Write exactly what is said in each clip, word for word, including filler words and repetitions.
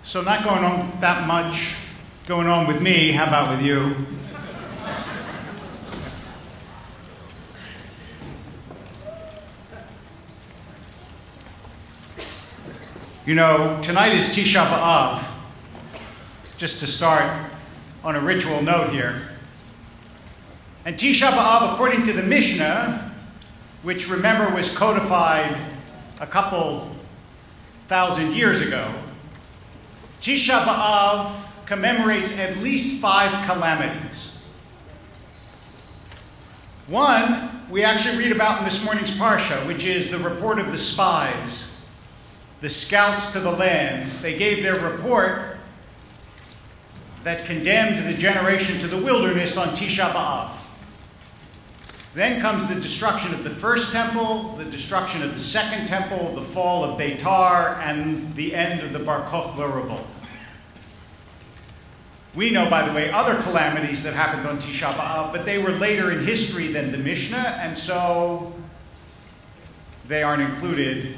So not going on that much going on with me. How about with you? You know, tonight is Tisha B'Av. Just to start on a ritual note here. And Tisha B'Av, according to the Mishnah, which remember was codified a couple thousand years ago, Tisha B'Av commemorates at least five calamities. One, we actually read about in this morning's Parsha, which is the report of the spies, the scouts to the land. They gave their report that condemned the generation to the wilderness on Tisha B'Av. Then comes the destruction of the first temple, the destruction of the second temple, the fall of Beitar, and the end of the Bar Kokhba revolt. We know, by the way, other calamities that happened on Tisha B'Av, but they were later in history than the Mishnah, and so they aren't included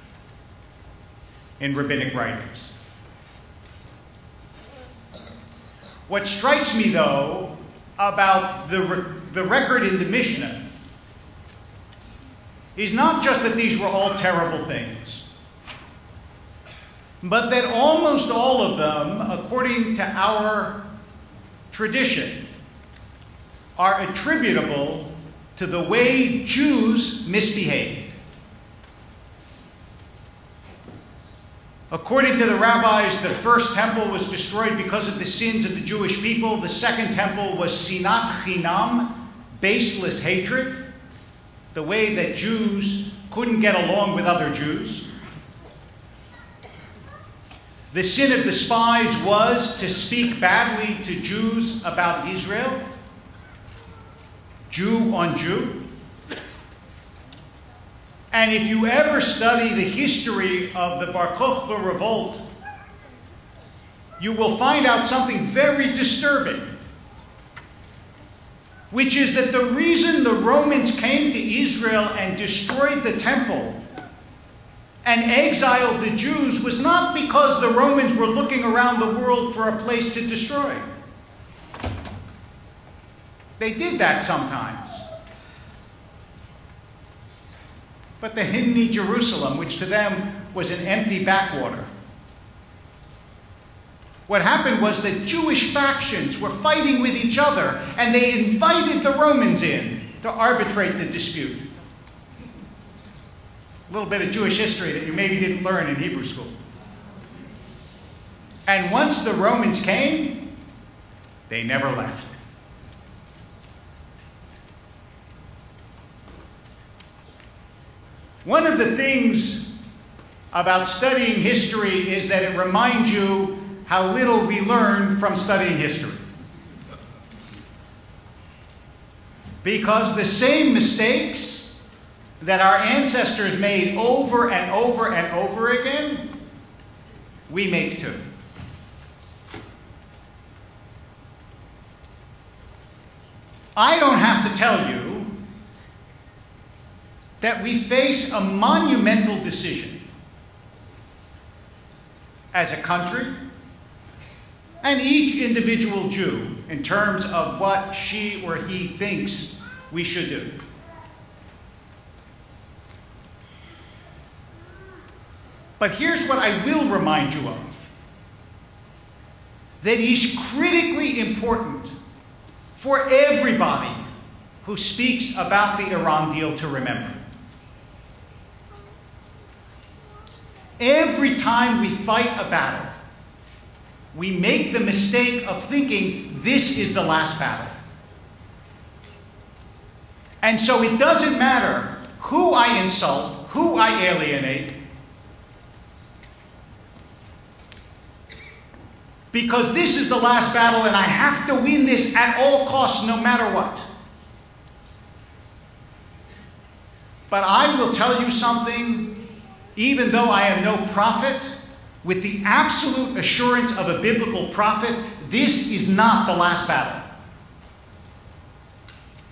in rabbinic writings. What strikes me, though, about the, re- the record in the Mishnah is not just that these were all terrible things, but that almost all of them, according to our tradition, are attributable to the way Jews misbehaved. According to the rabbis, the first temple was destroyed because of the sins of the Jewish people. The second temple was sinat chinam, baseless hatred, the way that Jews couldn't get along with other Jews. The sin of the spies was to speak badly to Jews about Israel, Jew on Jew. And if you ever study the history of the Bar Kokhba revolt, you will find out something very disturbing, which is that the reason the Romans came to Israel and destroyed the temple and exiled the Jews was not because the Romans were looking around the world for a place to destroy. They did that sometimes. But they didn't need Jerusalem, which to them was an empty backwater. What happened was that Jewish factions were fighting with each other, and they invited the Romans in to arbitrate the dispute. A little bit of Jewish history that you maybe didn't learn in Hebrew school. And once the Romans came, they never left. One of the things about studying history is that it reminds you how little we learn from studying history. Because the same mistakes that our ancestors made over and over and over again, we make too. I don't have to tell you that we face a monumental decision as a country and each individual Jew in terms of what she or he thinks we should do. But here's what I will remind you of, that is critically important for everybody who speaks about the Iran deal to remember. Every time we fight a battle, we make the mistake of thinking this is the last battle. And so it doesn't matter who I insult, who I alienate, because this is the last battle and I have to win this at all costs, no matter what. But I will tell you something, even though I am no prophet, with the absolute assurance of a biblical prophet, this is not the last battle.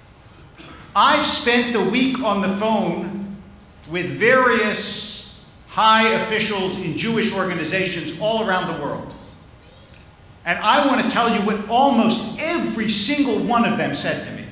I've spent the week on the phone with various high officials in Jewish organizations all around the world. And I want to tell you what almost every single one of them said to me.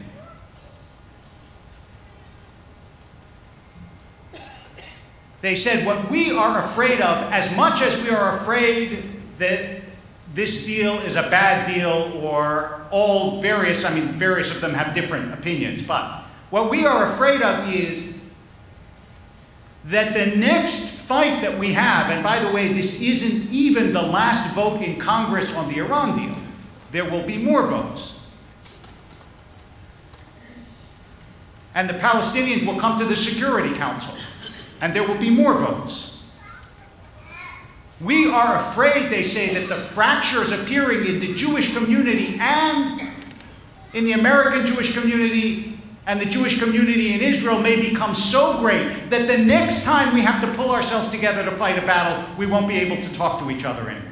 They said, what we are afraid of, as much as we are afraid that this deal is a bad deal, or all various, I mean, various of them have different opinions, but what we are afraid of is that the next fight that we have, and by the way, this isn't even the last vote in Congress on the Iran deal. There will be more votes. And the Palestinians will come to the Security Council, and there will be more votes. We are afraid, they say, that the fractures appearing in the Jewish community and in the American Jewish community and the Jewish community in Israel may become so great that the next time we have to pull ourselves together to fight a battle, we won't be able to talk to each other anymore.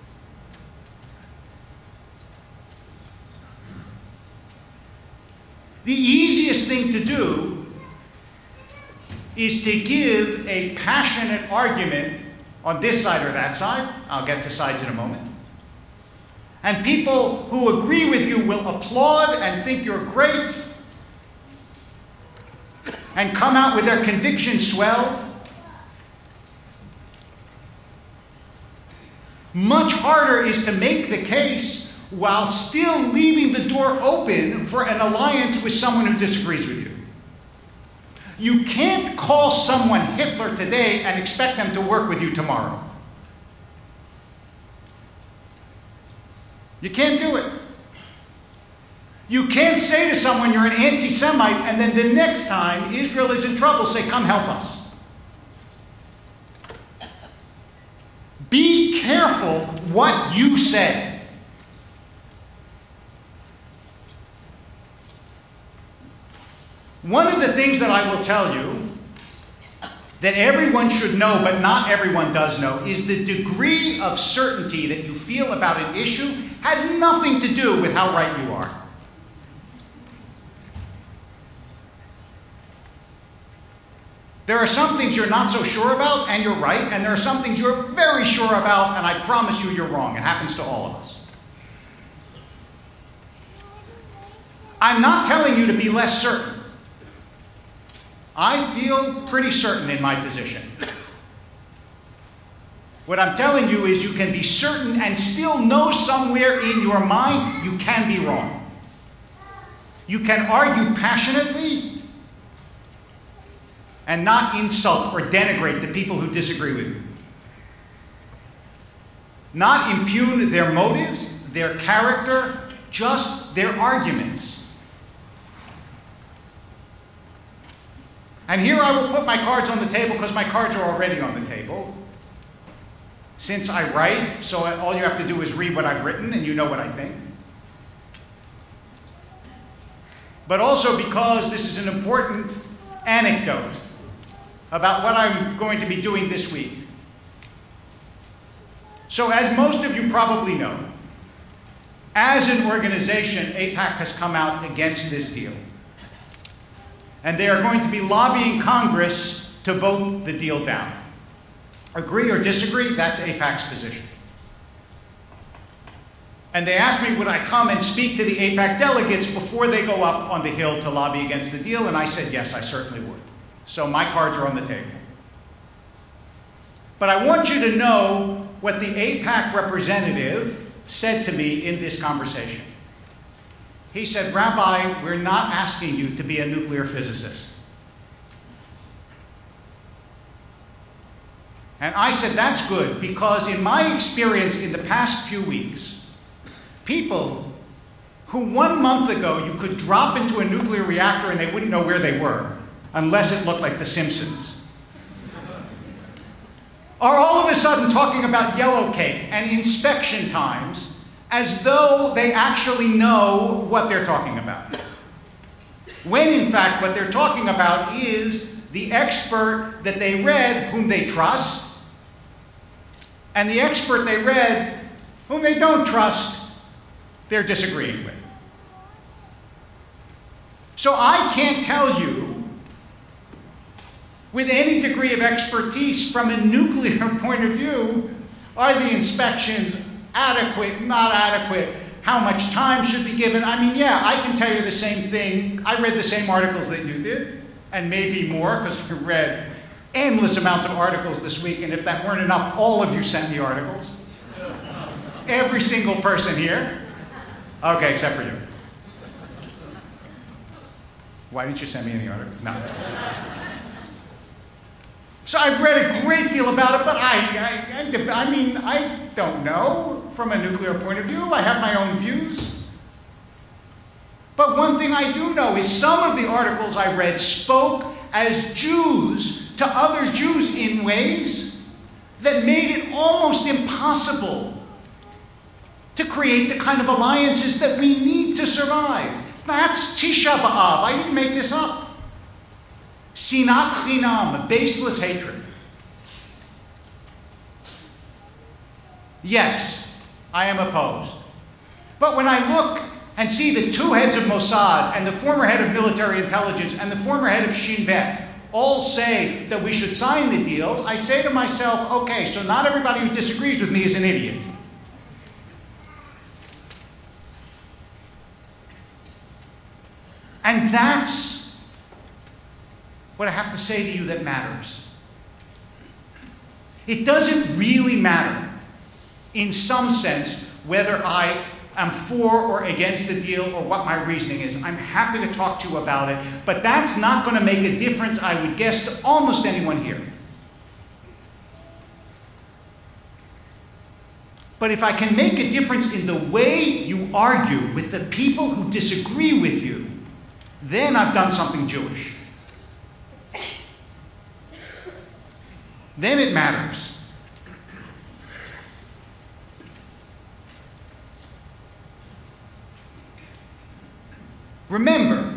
The easiest thing to do is to give a passionate argument on this side or that side. I'll get to sides in a moment. And people who agree with you will applaud and think you're great and come out with their conviction swell. Much harder is to make the case while still leaving the door open for an alliance with someone who disagrees with you. You can't call someone Hitler today and expect them to work with you tomorrow. You can't do it. You can't say to someone you're an anti-Semite and then the next time Israel is in trouble say, come help us. Be careful what you say. One of the things that I will tell you that everyone should know, but not everyone does know, is the degree of certainty that you feel about an issue has nothing to do with how right you are. There are some things you're not so sure about, and you're right, and there are some things you're very sure about, and I promise you you're wrong. It happens to all of us. I'm not telling you to be less certain. I feel pretty certain in my position. What I'm telling you is you can be certain and still know somewhere in your mind you can be wrong. You can argue passionately and not insult or denigrate the people who disagree with you. Not impugn their motives, their character, just their arguments. And here I will put my cards on the table because my cards are already on the table. Since I write, so all you have to do is read what I've written and you know what I think. But also because this is an important anecdote about what I'm going to be doing this week. So as most of you probably know, as an organization, AIPAC has come out against this deal. And they are going to be lobbying Congress to vote the deal down. Agree or disagree, that's AIPAC's position. And they asked me would I come and speak to the AIPAC delegates before they go up on the Hill to lobby against the deal, and I said yes, I certainly would. So my cards are on the table. But I want you to know what the AIPAC representative said to me in this conversation. He said, Rabbi, we're not asking you to be a nuclear physicist. And I said, that's good, because in my experience in the past few weeks, people who one month ago you could drop into a nuclear reactor and they wouldn't know where they were, unless it looked like The Simpsons, are all of a sudden talking about yellow cake and inspection times as though they actually know what they're talking about. When in fact what they're talking about is the expert that they read whom they trust, and the expert they read whom they don't trust, they're disagreeing with. So I can't tell you with any degree of expertise from a nuclear point of view. Are the inspections adequate, not adequate? How much time should be given? I mean, yeah, I can tell you the same thing. I read the same articles that you did, and maybe more, because I read endless amounts of articles this week, and if that weren't enough, all of you sent me articles. Every single person here. Okay, except for you. Why didn't you send me any articles? No. So I've read a great deal about it, but I, I, I mean, I don't know from a nuclear point of view. I have my own views. But one thing I do know is some of the articles I read spoke as Jews to other Jews in ways that made it almost impossible to create the kind of alliances that we need to survive. That's Tisha B'Av. I didn't make this up. Sinat chinam, baseless hatred. Yes, I am opposed. But when I look and see the two heads of Mossad and the former head of military intelligence and the former head of Shin Bet all say that we should sign the deal, I say to myself, okay, so not everybody who disagrees with me is an idiot. And that's what I have to say to you that matters. It doesn't really matter, in some sense, whether I am for or against the deal or what my reasoning is. I'm happy to talk to you about it, but that's not going to make a difference, I would guess, to almost anyone here. But if I can make a difference in the way you argue with the people who disagree with you, then I've done something Jewish. Then it matters. Remember,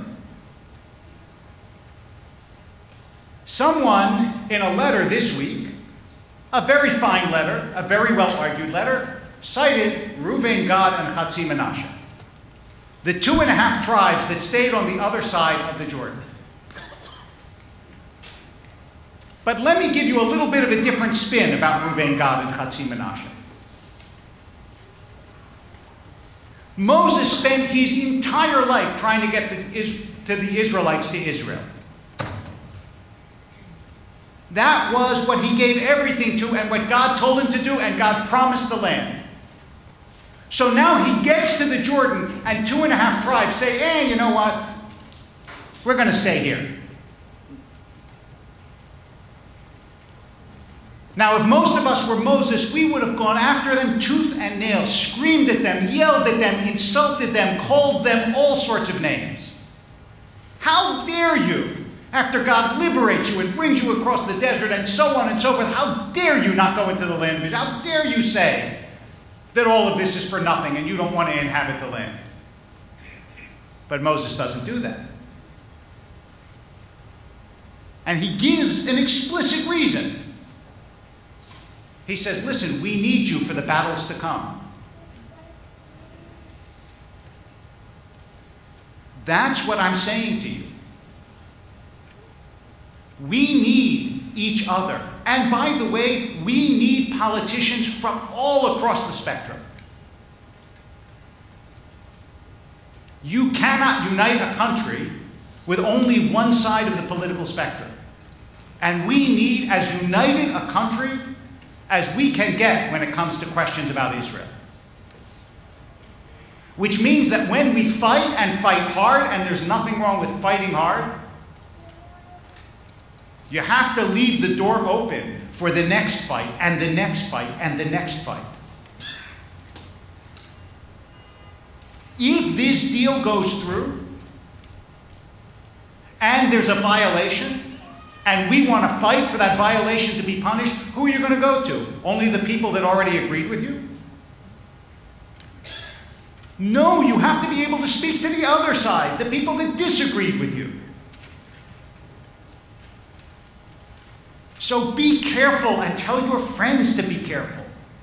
someone in a letter this week, a very fine letter, a very well-argued letter, cited Reuven, Gad, and Chatzi Menashe, the two and a half tribes that stayed on the other side of the Jordan. But let me give you a little bit of a different spin about Reuven, Gad, and Chatzi Menashe. Moses spent his entire life trying to get the, to the Israelites to Israel. That was what he gave everything to and what God told him to do, and God promised the land. So now he gets to the Jordan, and two and a half tribes say, eh, you know what? We're going to stay here. Now, if most of us were Moses, we would have gone after them tooth and nail, screamed at them, yelled at them, insulted them, called them all sorts of names. How dare you, after God liberates you and brings you across the desert and so on and so forth, how dare you not go into the land of Israel? How dare you say that all of this is for nothing and you don't want to inhabit the land? But Moses doesn't do that. And he gives an explicit reason. He says, listen, we need you for the battles to come. That's what I'm saying to you. We need each other. And by the way, we need politicians from all across the spectrum. You cannot unite a country with only one side of the political spectrum. And we need as united a country as we can get when it comes to questions about Israel. Which means that when we fight and fight hard, and there's nothing wrong with fighting hard, you have to leave the door open for the next fight, and the next fight, and the next fight. If this deal goes through, and there's a violation, and we want to fight for that violation to be punished, who are you going to go to? Only the people that already agreed with you? No, you have to be able to speak to the other side, the people that disagreed with you. So be careful and tell your friends to be careful.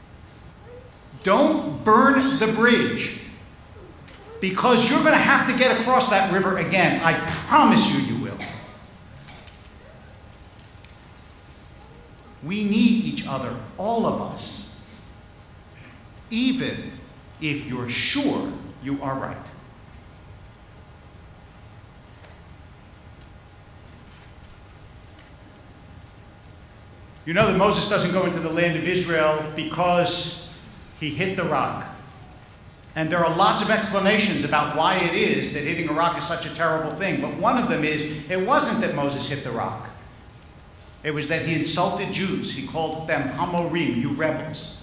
Don't burn the bridge, because you're going to have to get across that river again. I promise you, you will. We need each other, all of us, even if you're sure you are right. You know that Moses doesn't go into the land of Israel because he hit the rock. And there are lots of explanations about why it is that hitting a rock is such a terrible thing. But one of them is, it wasn't that Moses hit the rock. It was that he insulted Jews. He called them Hamorim, you rebels.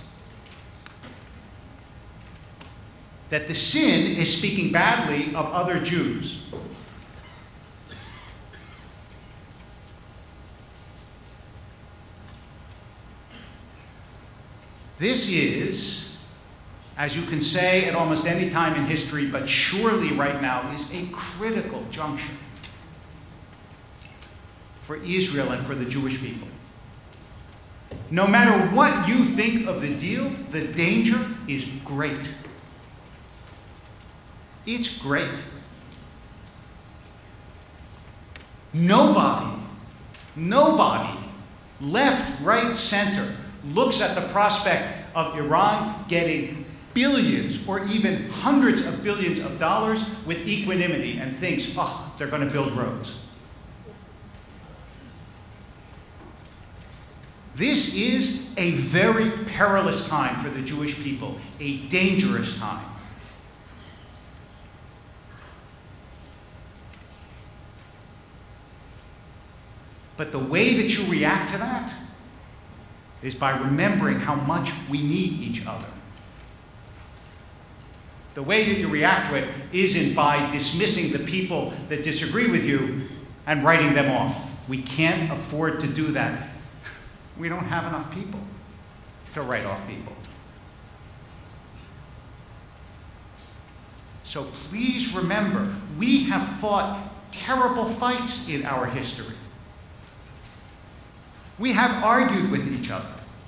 That the sin is speaking badly of other Jews. This is, as you can say at almost any time in history, but surely right now, is a critical juncture for Israel and for the Jewish people. No matter what you think of the deal, the danger is great. It's great. Nobody, nobody, left, right, center, looks at the prospect of Iran getting billions or even hundreds of billions of dollars with equanimity and thinks, oh, they're going to build roads. This is a very perilous time for the Jewish people, a dangerous time. But the way that you react to that is by remembering how much we need each other. The way that you react to it isn't by dismissing the people that disagree with you and writing them off. We can't afford to do that. We don't have enough people to write off people. So please remember, we have fought terrible fights in our history. We have argued with each other.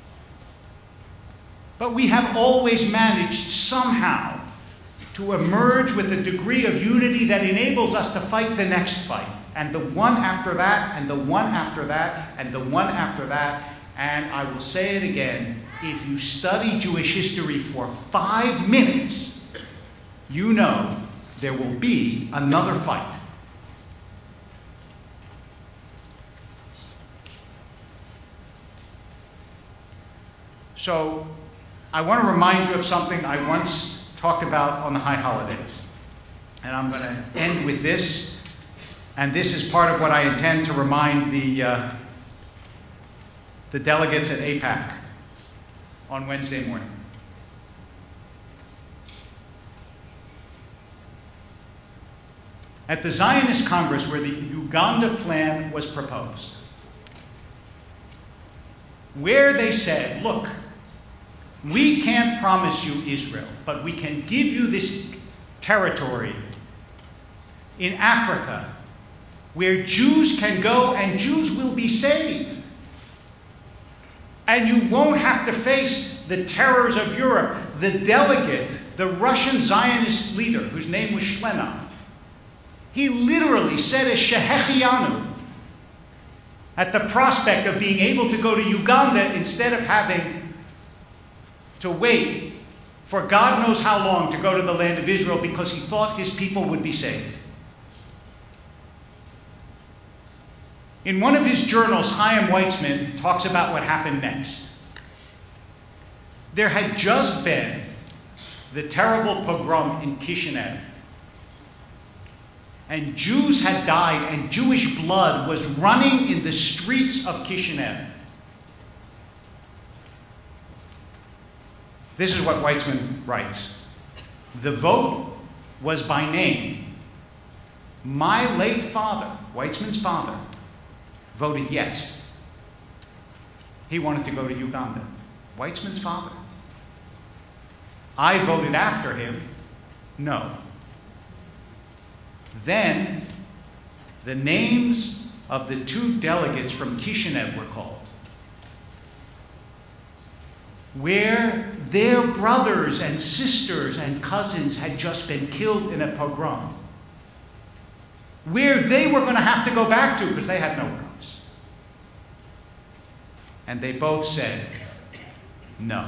But we have always managed somehow to emerge with a degree of unity that enables us to fight the next fight, and the one after that, and the one after that, and the one after that. And I will say it again, if you study Jewish history for five minutes, you know there will be another fight. So, I want to remind you of something I once talked about on the high holidays. And I'm going to end with this. And this is part of what I intend to remind the, uh, the delegates at AIPAC on Wednesday morning. At the Zionist Congress, where the Uganda plan was proposed, where they said, look, we can't promise you Israel, but we can give you this territory in Africa where Jews can go and Jews will be saved. And you won't have to face the terrors of Europe. The delegate, the Russian Zionist leader, whose name was Shlenov, he literally said a shehechianu at the prospect of being able to go to Uganda instead of having to wait for God knows how long to go to the land of Israel because he thought his people would be saved. In one of his journals, Chaim Weizmann talks about what happened next. There had just been the terrible pogrom in Kishinev, and Jews had died, and Jewish blood was running in the streets of Kishinev. This is what Weizmann writes. The vote was by name. My late father, Weizmann's father, voted yes. He wanted to go to Uganda. Weizmann's father. I voted after him, no. Then the names of the two delegates from Kishinev were called, where their brothers and sisters and cousins had just been killed in a pogrom, where they were going to have to go back to because they had nowhere else. And they both said, no.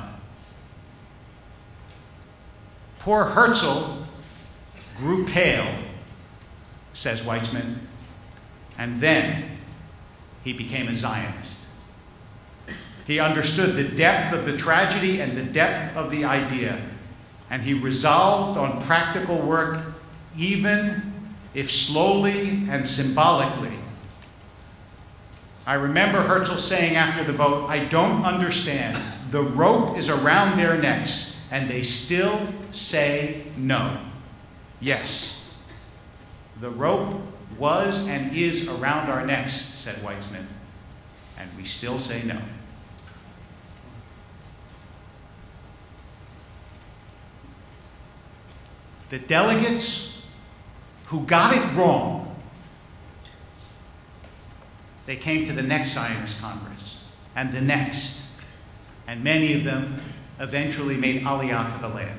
Poor Herzl grew pale, says Weitzman, and then he became a Zionist. He understood the depth of the tragedy and the depth of the idea, and he resolved on practical work, even if slowly and symbolically. I remember Herzl saying after the vote, I don't understand. The rope is around their necks, and they still say no. Yes, the rope was and is around our necks, said Weitzman, and we still say no. The delegates who got it wrong, they came to the next Zionist Congress, and the next, and many of them eventually made Aliyah to the land.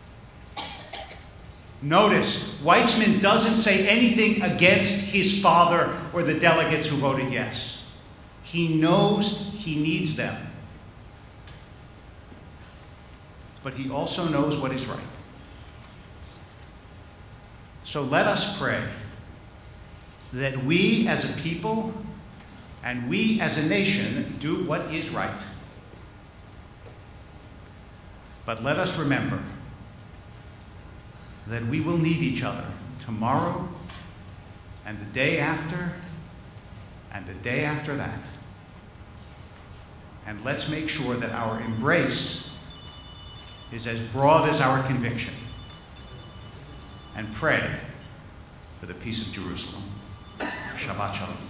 Notice, Weitzman doesn't say anything against his father or the delegates who voted yes. He knows he needs them. But he also knows what is right. So let us pray that we as a people and we as a nation do what is right. But let us remember that we will need each other tomorrow and the day after and the day after that. And let's make sure that our embrace is as broad as our conviction. And pray for the peace of Jerusalem. Shabbat Shalom.